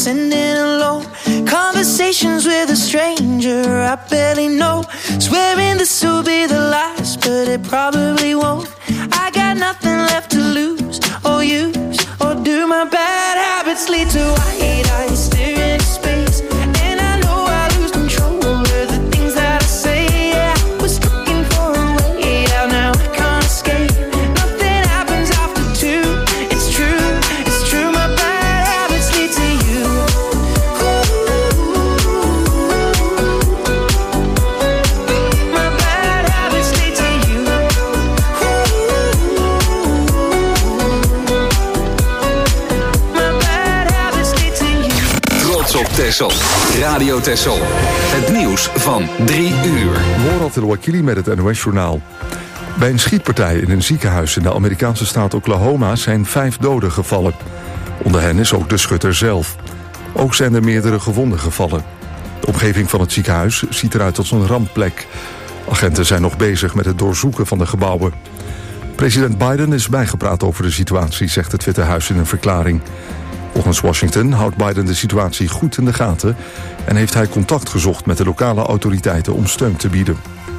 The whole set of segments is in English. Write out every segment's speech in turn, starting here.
sending alone. Conversations with a stranger I barely know. Swearing this will be the last, but it probably won't. I got nothing left to lose or use, or do my bad habits lead to white eyes staring into space? And I know I lose control over the things that I say. Yeah, I was looking for a way out, now I can't escape. Nothing happens after two. It's true, my bad habits lead to you. My bad habits lead to you. My bad habits lead to you. Trots op Texel. Radio Texel. Het nieuws van 3 uur. Morat El-Wakili met het NOS-journaal. Bij een schietpartij in een ziekenhuis in de Amerikaanse staat Oklahoma zijn 5 doden gevallen. Onder hen is ook de schutter zelf. Ook zijn er meerdere gewonden gevallen. De omgeving van het ziekenhuis ziet eruit als een rampplek. Agenten zijn nog bezig met het doorzoeken van de gebouwen. President Biden is bijgepraat over de situatie, zegt het Witte Huis in een verklaring. Volgens Washington houdt Biden de situatie goed in de gaten en heeft hij contact gezocht met de lokale autoriteiten om steun te bieden.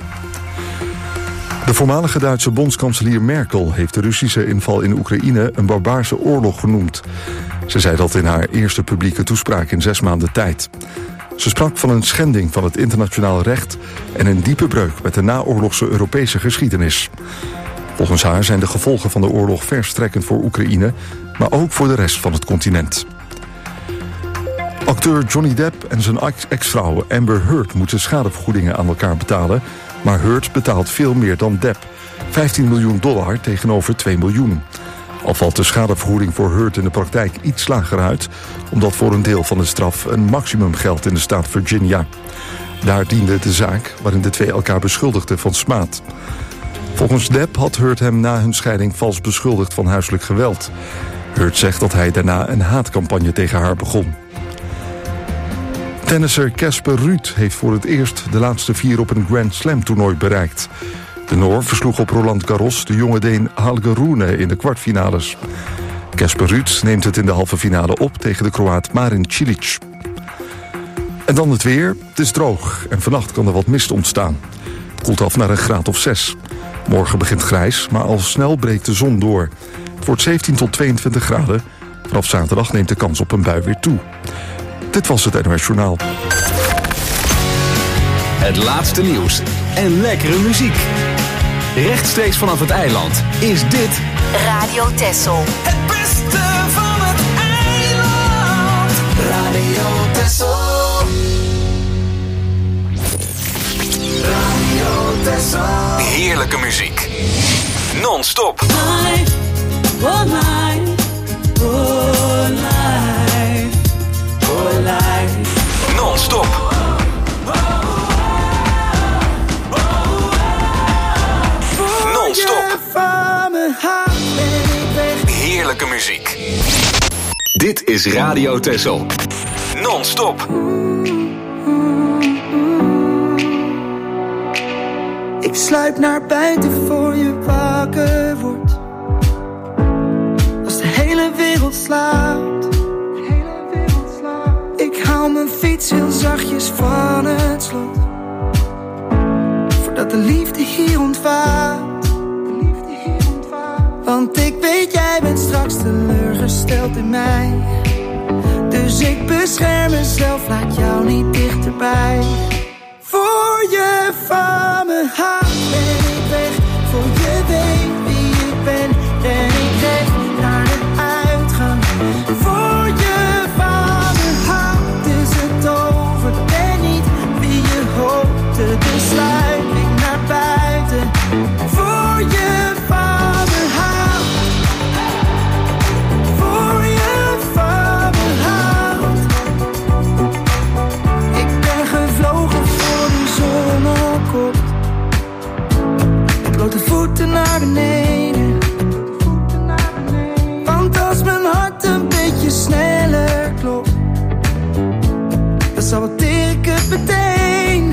De voormalige Duitse bondskanselier Merkel heeft de Russische inval in Oekraïne een barbaarse oorlog genoemd. Ze zei dat in haar eerste publieke toespraak in 6 maanden tijd. Ze sprak van een schending van het internationaal recht en een diepe breuk met de naoorlogse Europese geschiedenis. Volgens haar zijn de gevolgen van de oorlog verstrekkend voor Oekraïne, maar ook voor de rest van het continent. Acteur Johnny Depp en zijn ex-vrouw Amber Heard moeten schadevergoedingen aan elkaar betalen, maar Heard betaalt veel meer dan Depp, $15 miljoen tegenover 2 miljoen. Al valt de schadevergoeding voor Heard in de praktijk iets lager uit, omdat voor een deel van de straf een maximum geldt in de staat Virginia. Daar diende de zaak waarin de twee elkaar beschuldigden van smaad. Volgens Depp had Heard hem na hun scheiding vals beschuldigd van huiselijk geweld. Heard zegt dat hij daarna een haatcampagne tegen haar begon. Tennisser Casper Ruud heeft voor het eerst de laatste 4 op een Grand Slam toernooi bereikt. De Noor versloeg op Roland Garros de jonge Deen Holger Rune in de kwartfinales. Casper Ruud neemt het in de halve finale op tegen de Kroaat Marin Cilic. En dan het weer. Het is droog en vannacht kan er wat mist ontstaan. Het koelt af naar een graad of 6. Morgen begint grijs, maar al snel breekt de zon door. Het wordt 17 tot 22 graden. Vanaf zaterdag neemt de kans op een bui weer toe. Dit was het NOS Journaal. Het laatste nieuws en lekkere muziek. Rechtstreeks vanaf het eiland is dit Radio Texel. Het beste van het eiland. Radio Texel. Radio Texel. heerlijke muziek. Non-stop. Non-stop. Non-stop. Heerlijke muziek. Dit is Radio Texel. Non-stop. Ik sluip naar buiten voor je wakker wordt. Als de hele wereld slaapt. Ik haal mijn fiets heel zachtjes van het slot. Voordat de liefde hier ontvaart. Want ik weet, jij bent straks teleurgesteld in mij. Dus ik bescherm mezelf, laat jou niet dichterbij. Voor je van me houdt ben ik weg. Voor je weet wie ik ben, ben ik recht naar de uitgang. Voor je van me houdt is het over. Ben niet wie je hoopte, dus sluip ik naar buiten. Voor je van me houdt. Voor je van me houdt. Ik ben gevlogen voor de zon opkomt. Blote voeten naar beneden. Want als mijn hart een beetje sneller klopt, dan saboteer ik het meteen.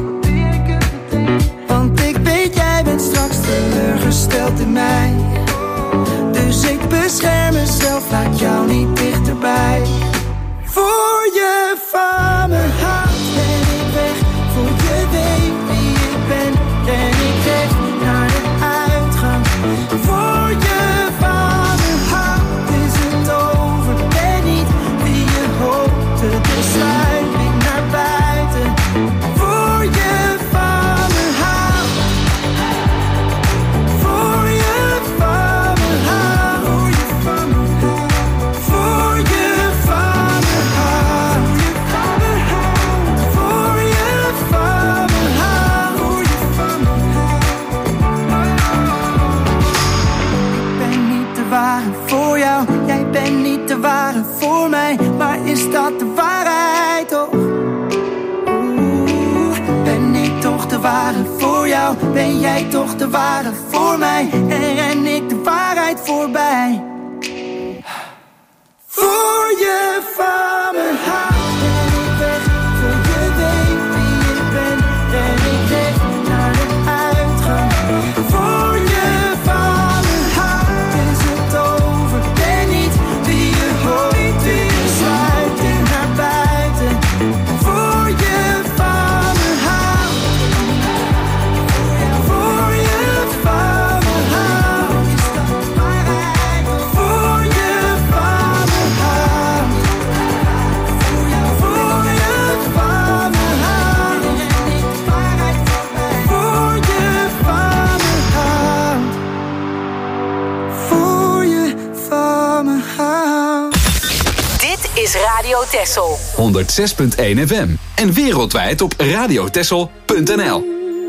Want ik weet, jij bent straks teleurgesteld in mij. Dus ik bescherm mezelf, laat jou niet dichterbij. Voor je van me houdt, ben ik weg. Voor je weet wie ik ben, ben ik weg naar de uitgang. Voor je van me houdt, is het over. Ben niet wie je hoopte, dus sluip ik naar buiten. Voor je van me houdt, voor je van me houdt, voor je van me houdt, voor je van me houdt, voor je van me houdt. Ik ben niet de ware voor jou, jij bent niet de ware voor mij, maar is dat de waarheid toch? Ben ik toch de ware voor jou? Ben jij toch de ware voor mij? En ren ik de waarheid voorbij? Voor je van me houdt, ben ik weg. Voor je weet wie ik ben, ben ik weg naar de uitgang. Voor je van me houdt, is het over. Ben niet wie je hoopt, wie je sluit in naar buiten. Voor je van me houdt, voor je van me houdt, is dat de waarheid? Voor je van me houdt, voor je van me houdt, en ik de waarheid voorbij. Voor je van me houdt, voor je van me houdt. Dit is Radio Texel. 106.1 FM. En wereldwijd op radiotexel.nl.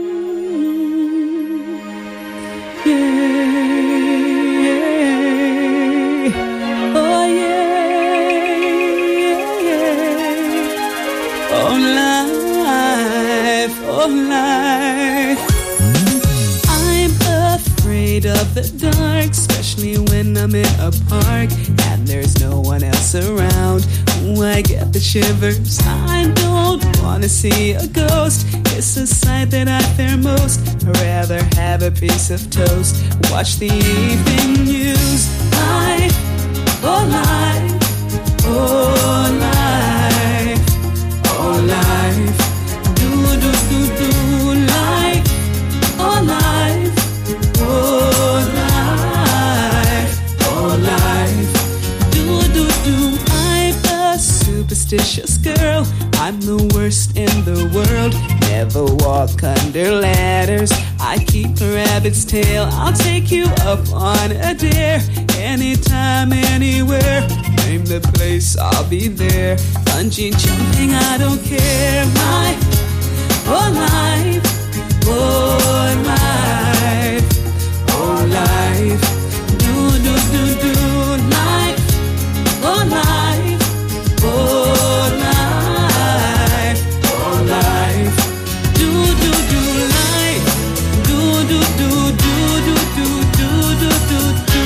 I'm afraid of the dark, especially when I'm in a park and there's no one else around. Ooh, I get the shivers. I don't wanna see a ghost. It's a sight that I fear most. I'd rather have a piece of toast. Watch the evening news. Life, oh life, oh life, oh life. Do do do do life, oh life, oh life, oh life. Do do do. I'm a superstitious girl. I'm the worst in the world. Never walk under ladders. I keep a rabbit's tail. I'll take you up on a dare. Anytime, anywhere. Name the place, I'll be there. Bungee jumping, I don't care. Life, oh life, oh life, oh life. Do do do do life, oh life, oh life, oh life. Do do do life, do do do do do do do do do do.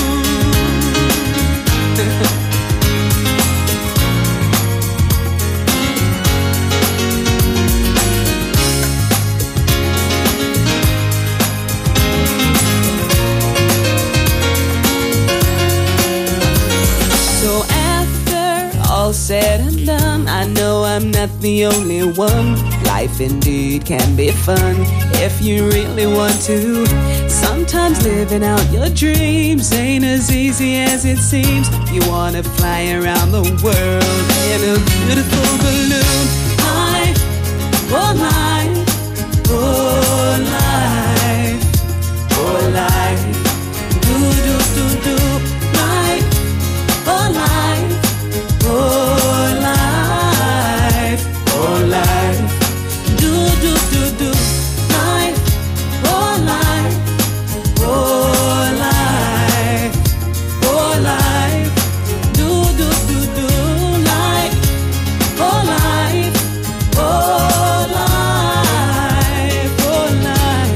So after all said and done, I know I'm not the only one. Life indeed can be fun if you really want to. Sometimes living out your dreams ain't as easy as it seems. You wanna fly around the world in a beautiful balloon. Life, oh life, oh life, oh life. Do do do do life, oh life, oh life, oh life. Do do do do life, oh life, oh life, oh life. Do do do do life, oh life, oh life, oh life.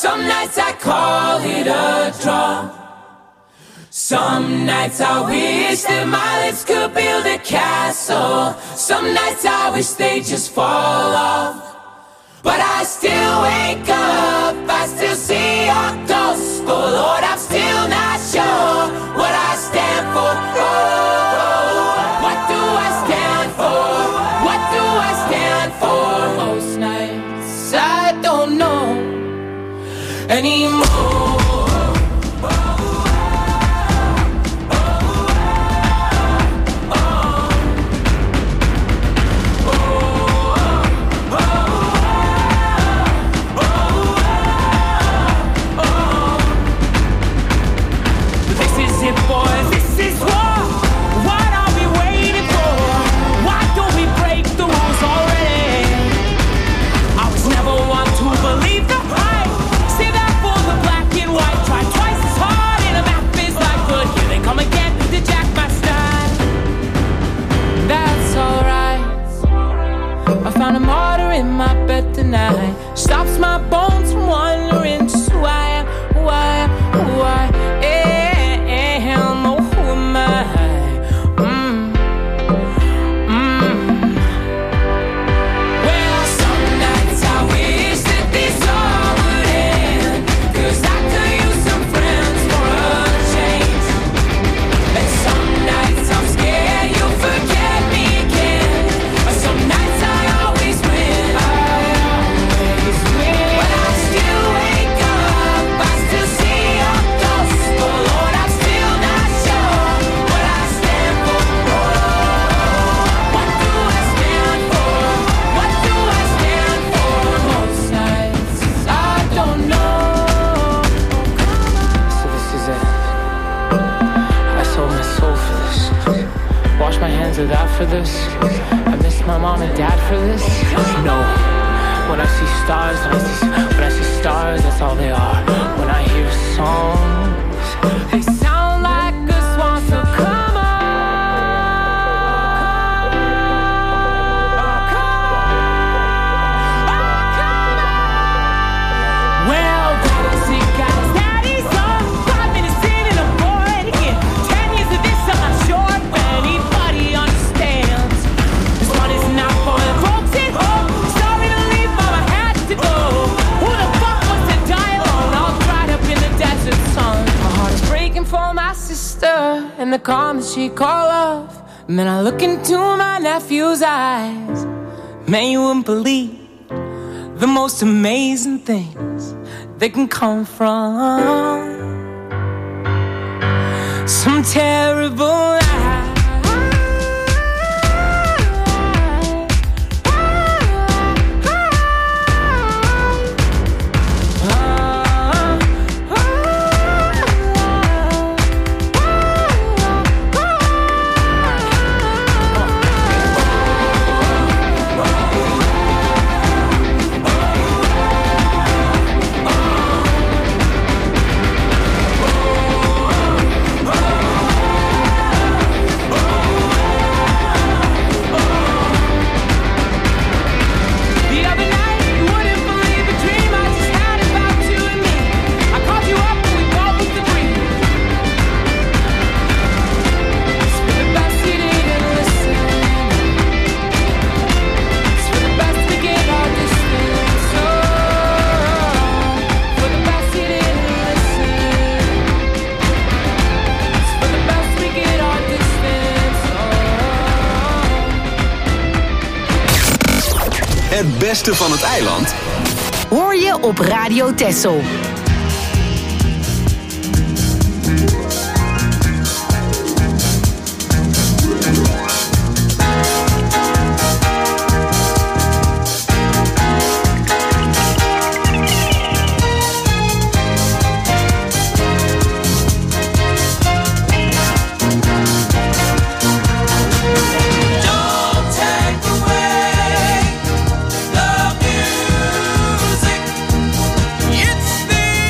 Some nights I call it a draw. Some nights I wish that my lips could build a castle. Some nights I wish they just fall off. But I still wake up, I still see your ghost. Oh Lord, I'm still not sure what I stand for. Oh, what do I stand for? What do I stand for? Most nights I don't know anymore. Found a martyr in my bed tonight. Stops my bones from wandering. Just who I am, who I am, who I am. Oh, who am I? Well, some nights I wish that this all would end, 'cause I could use some friends for a change. And some nights I'm scared you'll forget me again. Some nights I always win. But I still wake up, I still see your ghost. Oh Lord, I'm still not sure what I stand for. What do I stand for? What do I stand for? Most nights I don't know. So this is it. I sold my soul for this. Wash my hands of that for this. I miss my mom and dad for this. No. When I see stars, when I see stars, that's all they are. When I hear songs, they sound like a swan. So come on. Well, that's it, guys. Daddy's on 5 minutes in and I'm bored again. 10 years of this, I'm not sure if anybody understands. This one is not for the folks at home. Sorry to leave, mama had to go. Who the fuck wants to die alone? All dried up in the desert sun. My heart is breaking for my sister and the calm that she called off. And then I look into my nephew's eyes. Man, you wouldn't believe the most amazing things they can come from some terrible lies. Het beste van het eiland hoor je op Radio Texel. It's the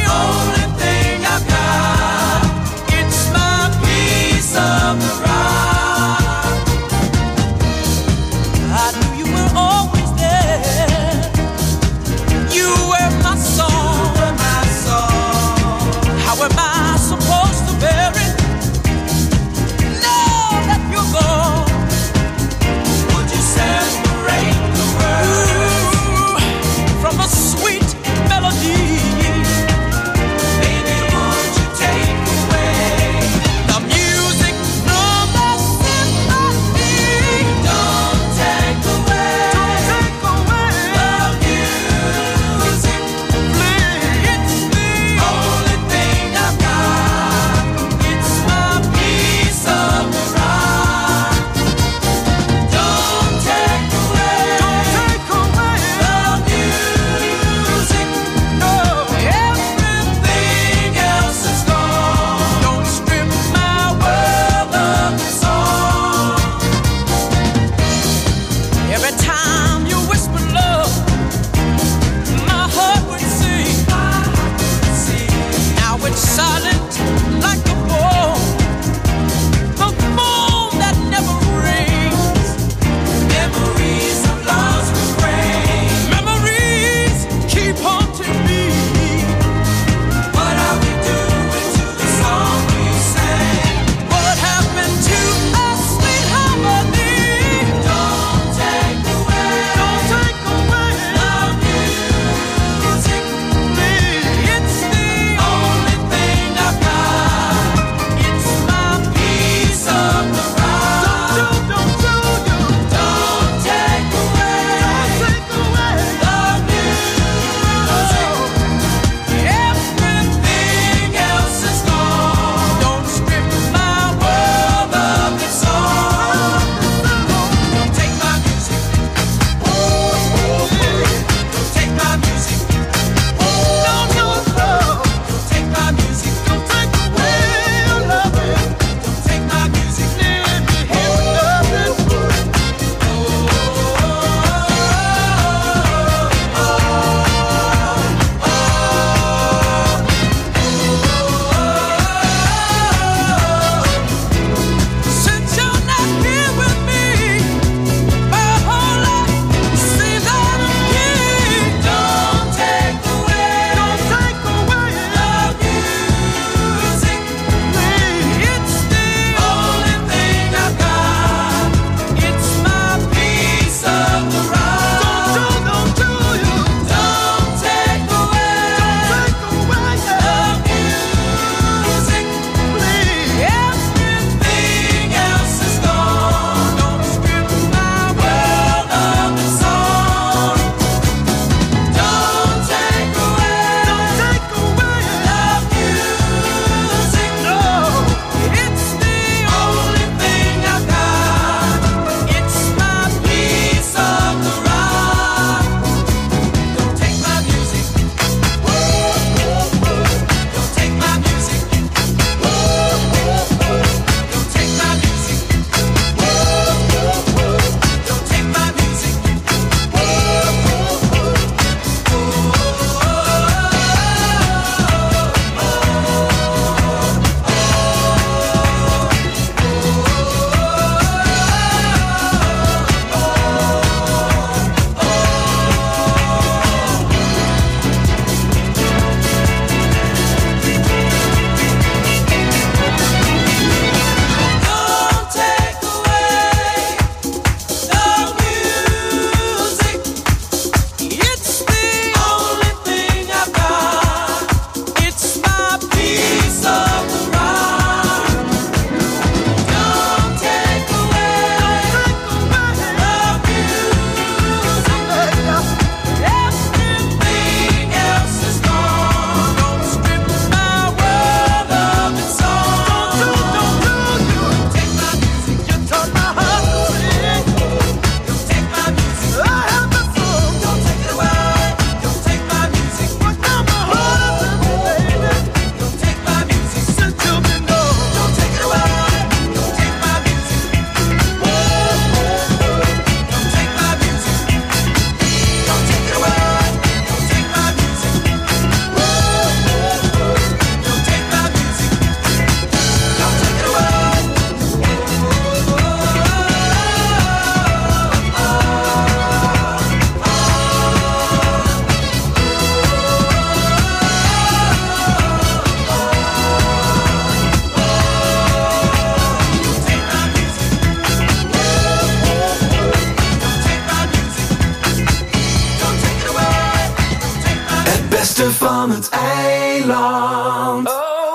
Eiland.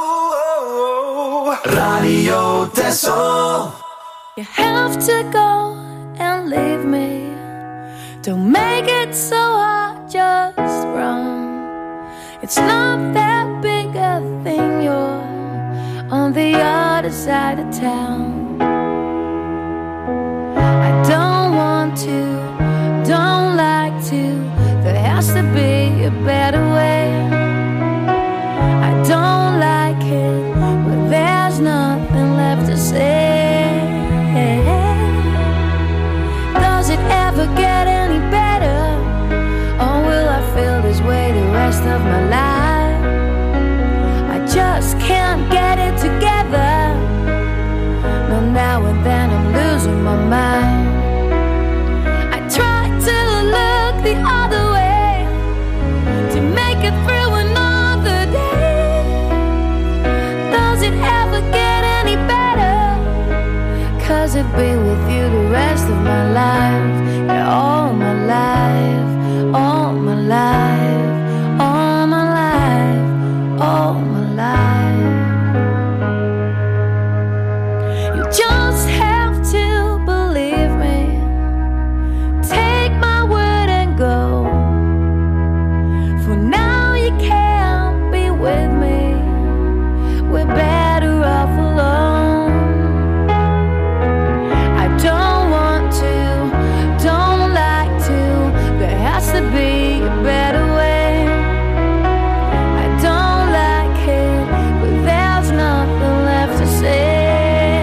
Radio Texel. You have to go and leave me. Don't make it so hard, just run. It's not that big a thing, you're on the other side of town. I don't want to, don't like to. There has to be a better way. I don't like it, but there's nothing left to say. Does it ever get any better? Or will I feel this way the rest of my life? I just can't get it together. No, now and then I'm losing my mind. I try to look the other way to make it through another day. Does it ever get any better? 'Cause I'd be with you the rest of my life. Yeah, all my life, all my life, all my life, all my life. You just have to believe me. Take my word and go. For now you can't be with me. We're better off alone. I don't want to, don't like to. There has to be a better way. I don't like it, but there's nothing left to say.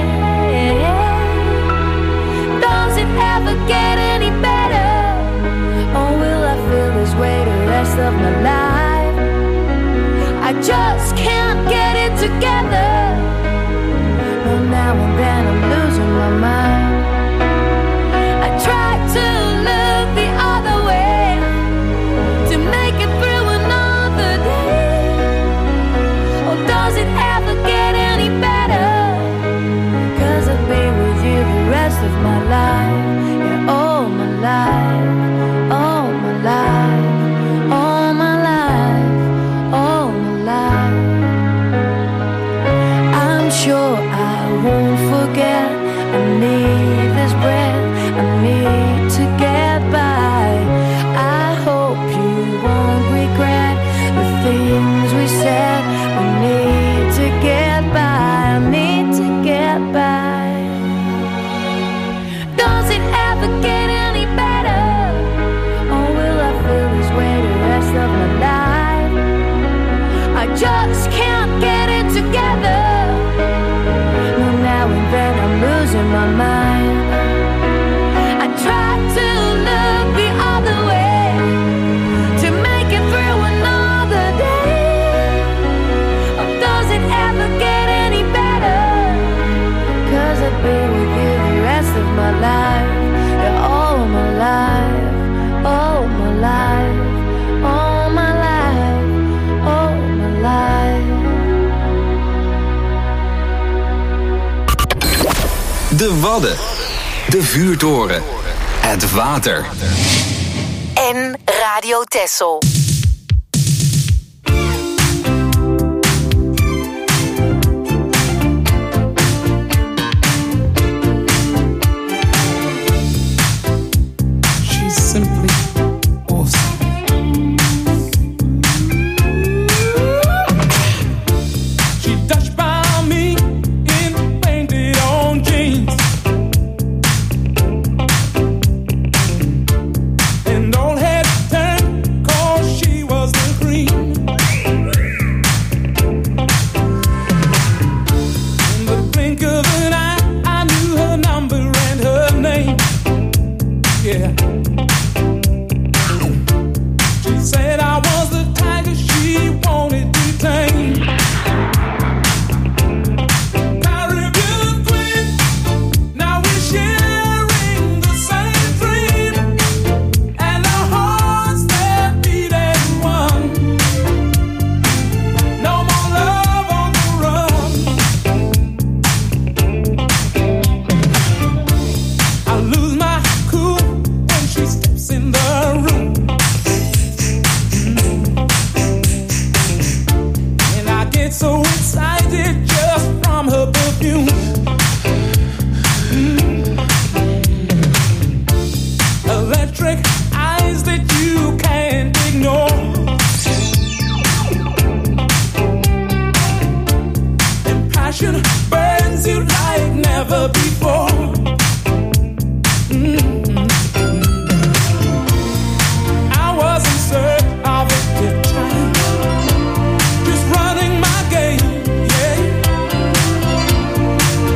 Does it ever get any better? Or will I feel this way the rest of my life? I just can't get it together. No, now and then I'm losing my mind. I try to look the other way to make it through another day. Or does it ever get any better? 'Cause I'll be with you the rest of my life. Yeah, all my life, all my life, all my life, all my life. I'm sure I won't forget. I need this breath, I need to get by. I hope you won't regret the things we said. We need to get by, I need to get by. Does it ever get any better? Or will I feel this way the rest of my life? I just can't get it together. No, now and then I'm losing my mind. I try to look the other way to make it through another day. Or does it ever get any better? 'Cause I'd be with you the rest of my life. Yeah, all my life, all my life, all my life, all my life. De Wadden. De vuurtoren. Het water. En Radio Texel. She's simply awesome. She touched by me in painted on jeans. And old head turned 'cause so excited just from her perfume. Electric eyes that you can't ignore. And passion burns you like never before. I was in search of a good time, just running my game, yeah.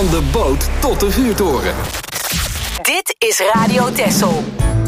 Van de boot tot de vuurtoren. Dit is Radio Texel.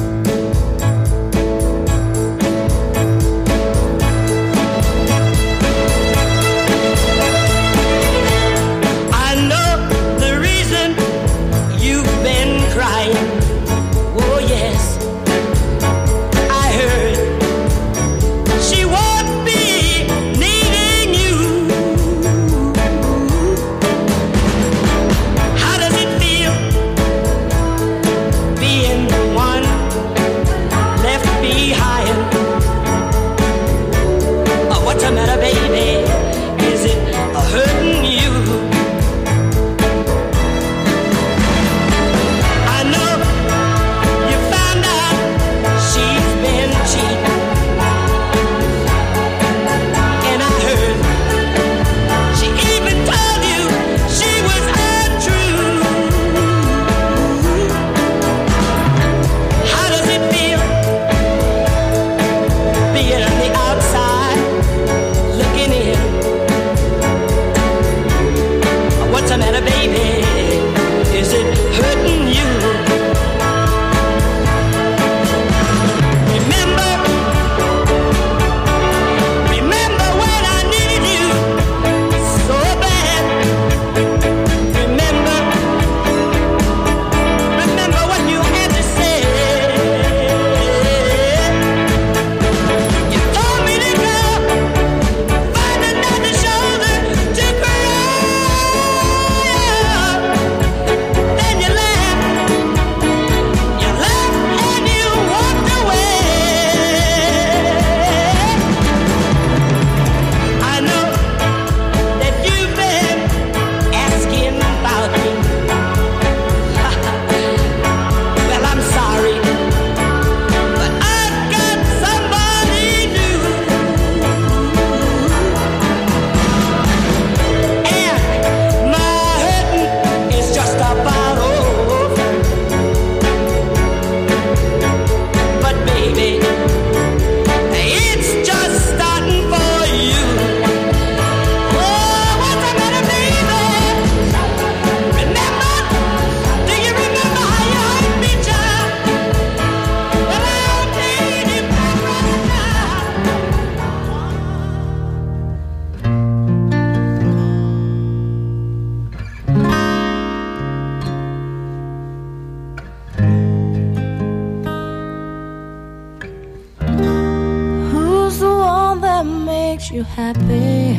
You happy?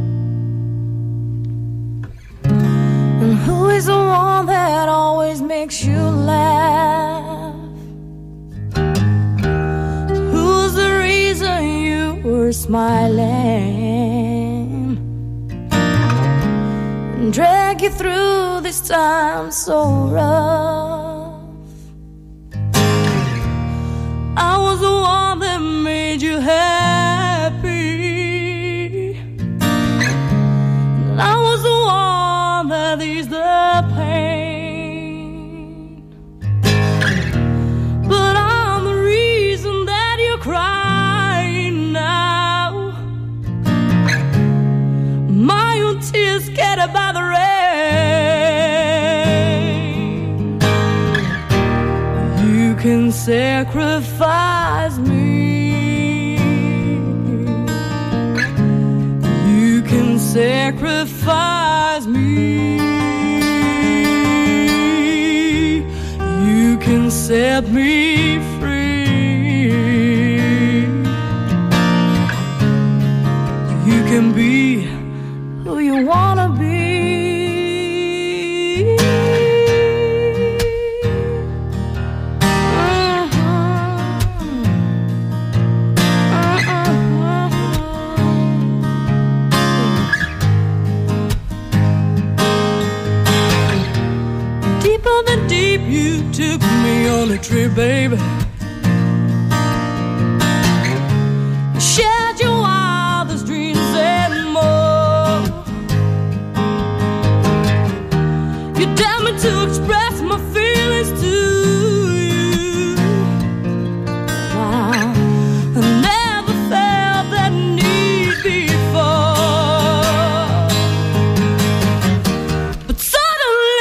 And who is the one that always makes you laugh? Who's the reason you were smiling and drag you through this time so rough? I was the one that made you happy. I was the one that eased the pain, but I'm the reason that you're crying now. My own tears scattered by the rain. You can sacrifice me, you can sacrifice me, you can set me free. You can be who you wanna be. Took me on a trip, baby. Shared your wildest dreams and more. You tell me to express my feelings to you. Wow, I never felt that need before. But suddenly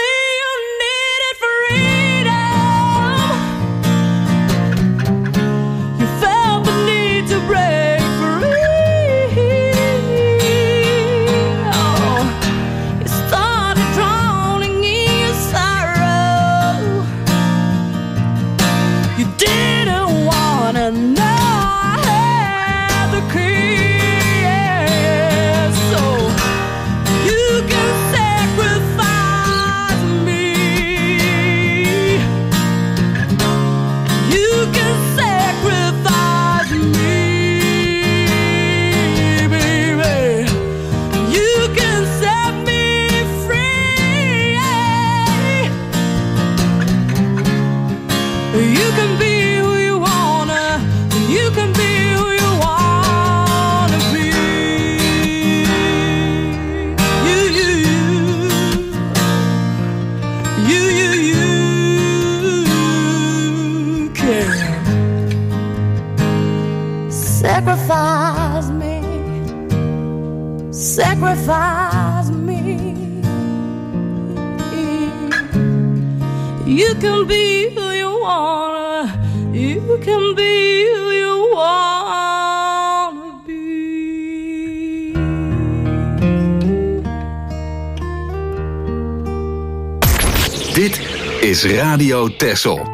sacrifice me. You can be who you wanna, you can be who you wanna be. Dit is Radio Texel.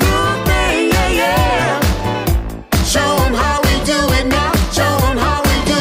Show 'em how we do it now. Show 'em how we do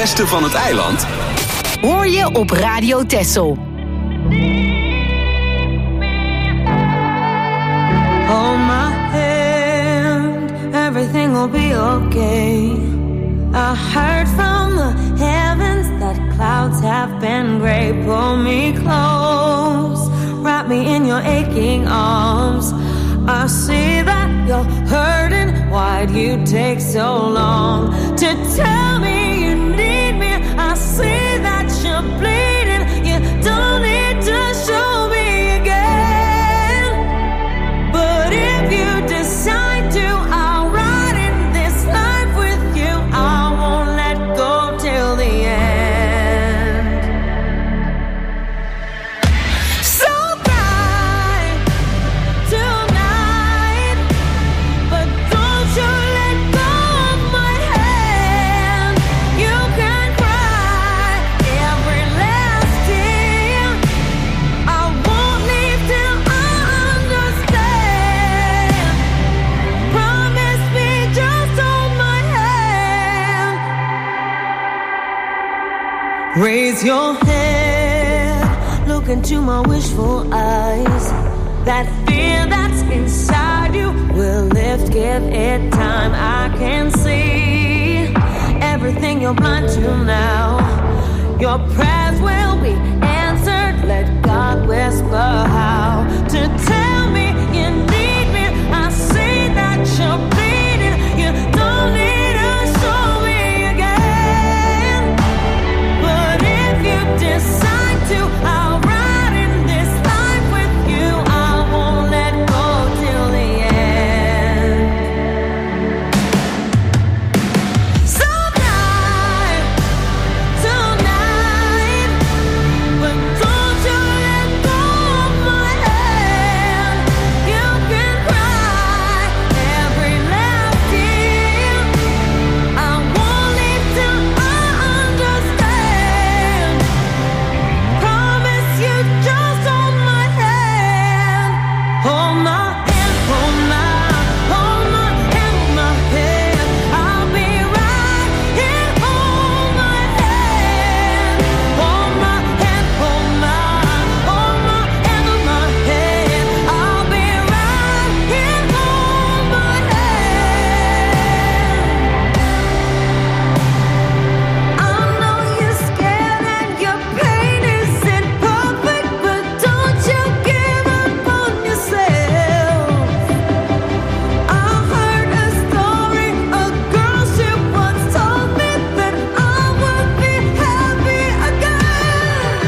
beste van het eiland hoor je op Radio Texel. Hold my hand, everything will be okay. I heard from the heavens that clouds have been gray. Pull me close, wrap me in your aching arms. I see that you're hurting. Why'd you take so long to tell me you need me? I see that you're bleeding. You don't need to show me again. But if you decide to, I'll ride in this life with you. I won't let go till the end. So bright tonight, but don't you let go of my hand. You can cry every last tear. I won't leave till I understand. Promise me, just hold my hand. Raise your head, look into my wishful eyes. That fear that's inside you will lift, give it time. I can see everything you're blind to now. Your prayers will be answered. Let God whisper how to tell me you need me. I see that you're bleeding. You don't need to show me again. But if you decide to, I'll ride in this life with you. I won't let go till the end. So bright tonight, but don't you let go of my hand. You can cry every last tear. I won't leave till I understand. Promise you, just hold my hand. Hold my hand, hold my hand, my hand. I'll be right here. Hold my hand, hold my hand, hold my hand, my hand. I'll be right here. Hold my hand. I know you're scared and your pain isn't perfect, but don't you give up on yourself. I heard a story, a girl she once told me that I would be happy again.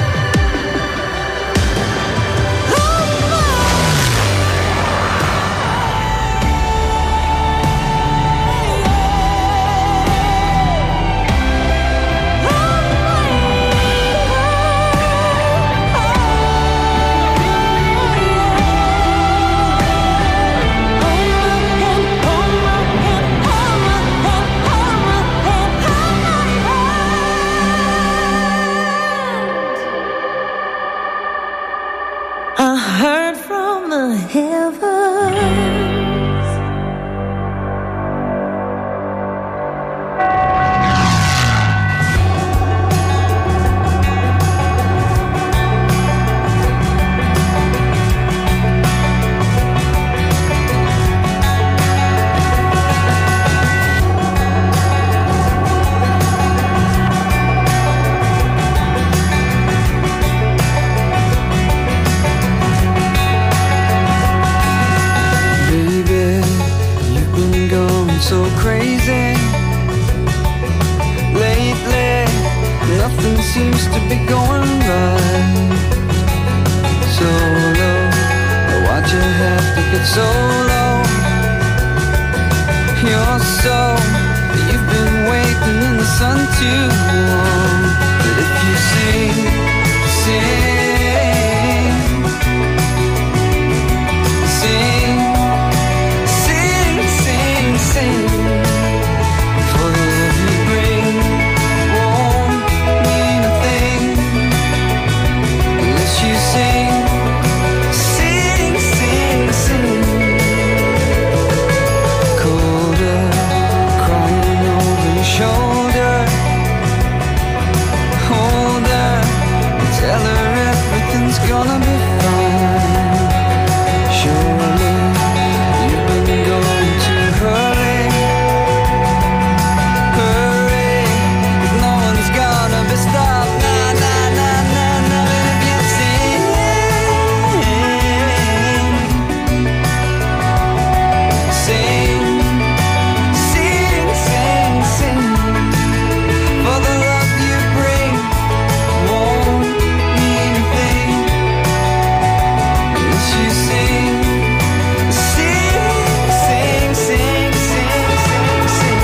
I heard from the heavens. Baby, you've been going so crazy lately. Nothing seems to be going right. So low, why'd you have to get so low? You're so, you've been waiting in the sun too long. But if you sing, sing, sing, sing, sing, sing. For the love you bring won't mean a thing unless you sing, sing, sing, sing. Colder, crying over your shoulder. gonna be fine. Surely you've been going to hurry, hurry, 'cause no one's gonna be stopped. Nah, nah, nah, nah, nah. And if you sing, sing, sing, sing, sing, for the love you bring won't mean a thing unless you sing, sing, sing, sing, sing, sing, sing.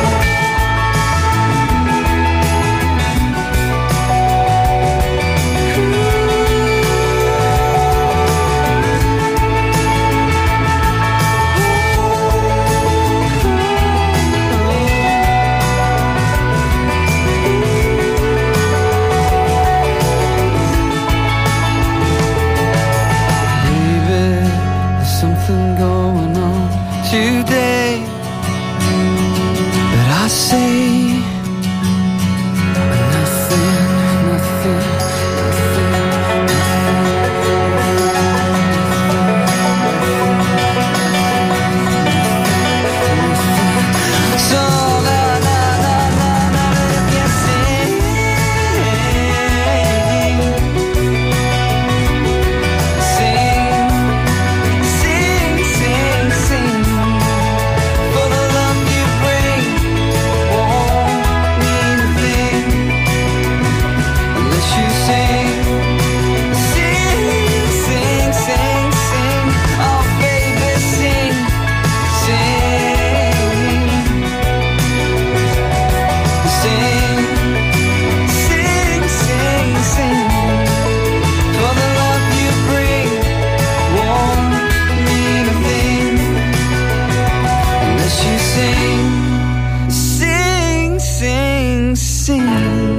Baby, there's something going on today that I say nothing, nothing, nothing. So na na na na na, if you sing, sing, sing, sing, sing, for the love you bring won't mean a thing unless you sing, sing, sing, sing, sing. Oh baby, sing, sing, sing, sing, sing, sing, for the love you bring won't mean a thing unless you sing, sing, sing, sing.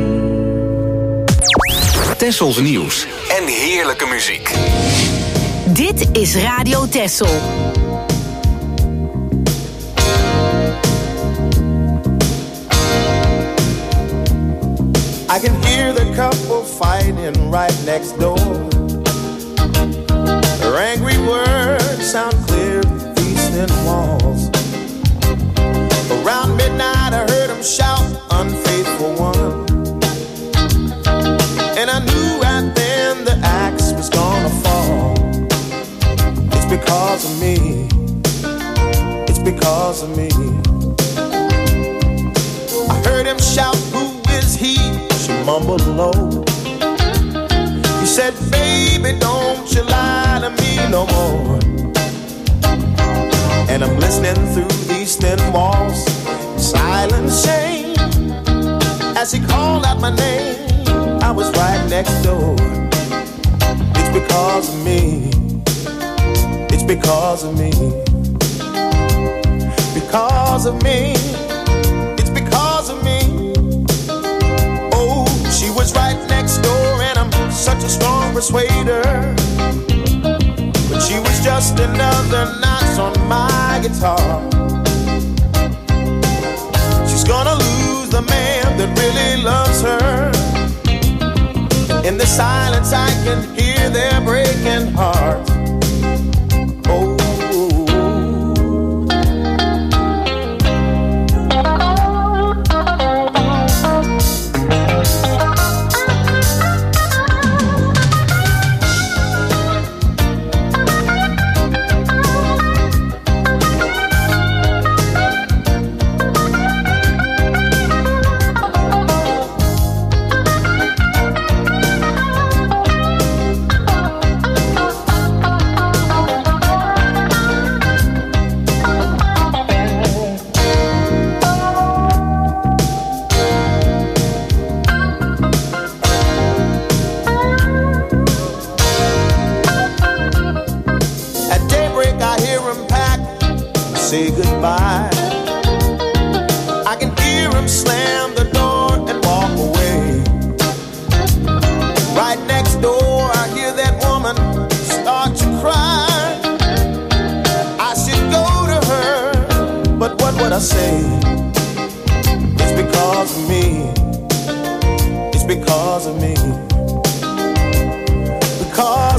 Tessels nieuws en heerlijke muziek. Dit is Radio Tessel. I can hear the couple fighting right next door. Their angry words sound clear through these thin walls. Around midnight I heard them shout, unfaithful one. And I knew right then the axe was gonna fall. It's because of me. It's because of me. I heard him shout, who is he? She mumbled low. He said, baby, don't you lie to me no more. And I'm listening through these thin walls, silent shame. As he called out my name, I was right next door. It's because of me. It's because of me. Because of me. It's because of me. Oh, she was right next door, and I'm such a strong persuader. But she was just another notch on my guitar. She's gonna lose the man that really loves her. In the silence I can hear their breaking hearts. Oh, say goodbye. I can hear him slam the door and walk away. Right next door I hear that woman start to cry. I should go to her, but what would I say? It's because of me. It's because of me. Because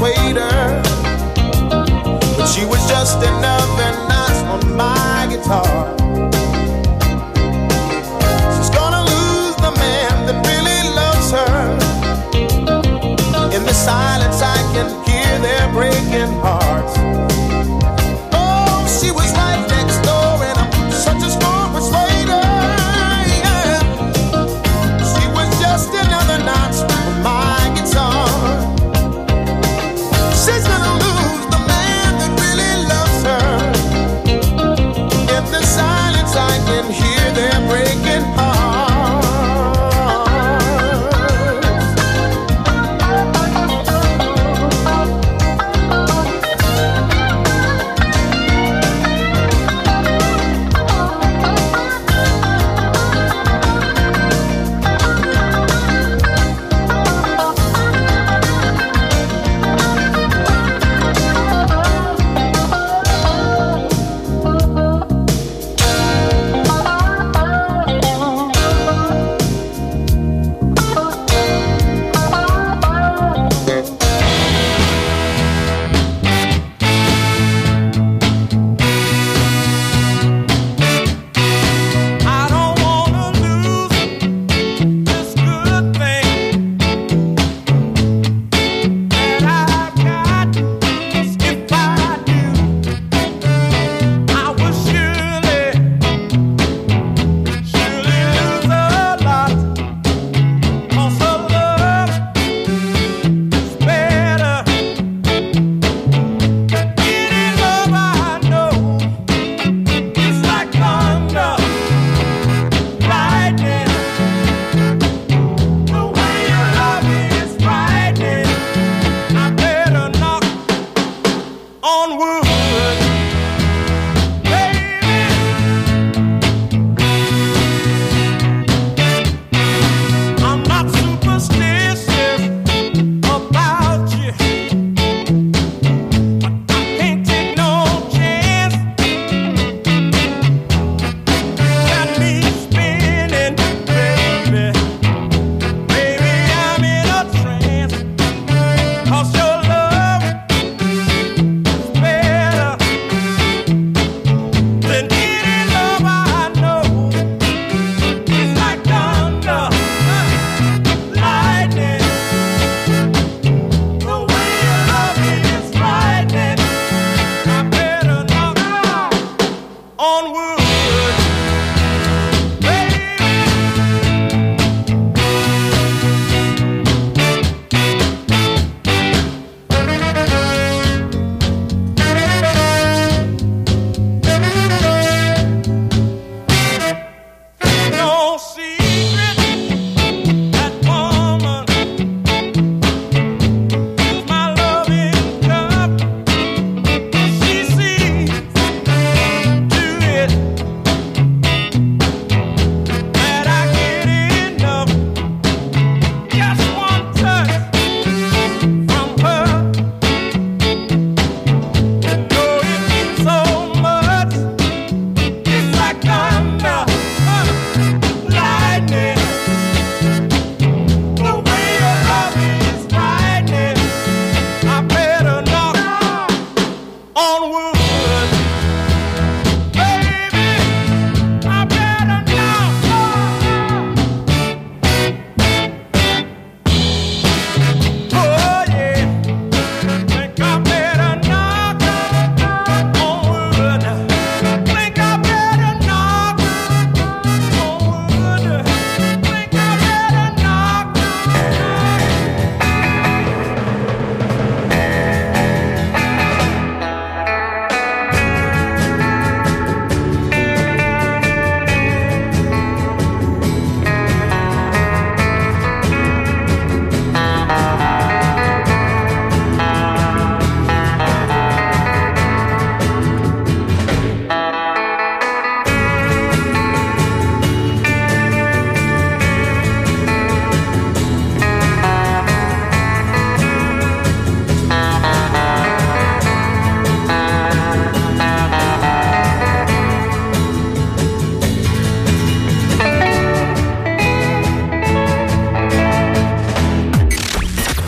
persuade her, but she was just another notch on my guitar. She's gonna lose the man that really loves her. In the silence I can hear their breaking hearts. Oh, she was right next door and I'm such a strong persuader, yeah. She was just another notch on my guitar. She's gonna lose the man that really loves her. In the silence I can hear their breaking hearts.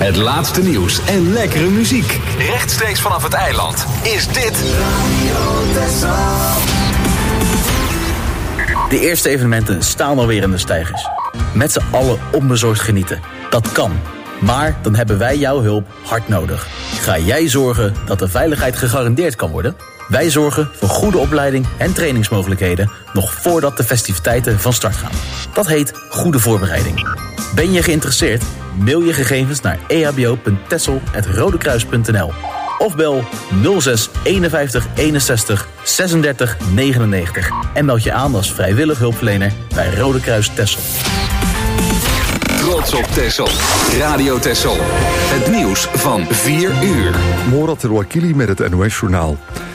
Het laatste nieuws en lekkere muziek. Rechtstreeks vanaf het eiland is dit Radio Texel. De eerste evenementen staan alweer in de steigers. Met z'n allen onbezorgd genieten. Dat kan. Maar dan hebben wij jouw hulp hard nodig. Ga jij zorgen dat de veiligheid gegarandeerd kan worden? Wij zorgen voor goede opleiding en trainingsmogelijkheden nog voordat de festiviteiten van start gaan. Dat heet goede voorbereiding. Ben je geïnteresseerd? Mail je gegevens naar ehbo.texel@rodekruis.nl of bel 06 51 61 36 99 en meld je aan als vrijwillig hulpverlener bij Rode Kruis Texel. Trots op Texel. Radio Texel. Het nieuws van 4 uur. Morat Rouakili met het NOS-journaal.